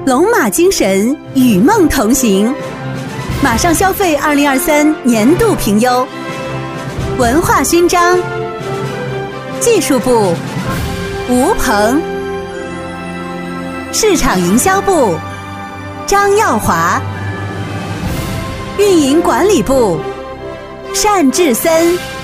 龙马精神，与梦同行。马上消费2023年度评优。文化勋章，技术部吴鹏，市场营销部张耀华，运营管理部单志森。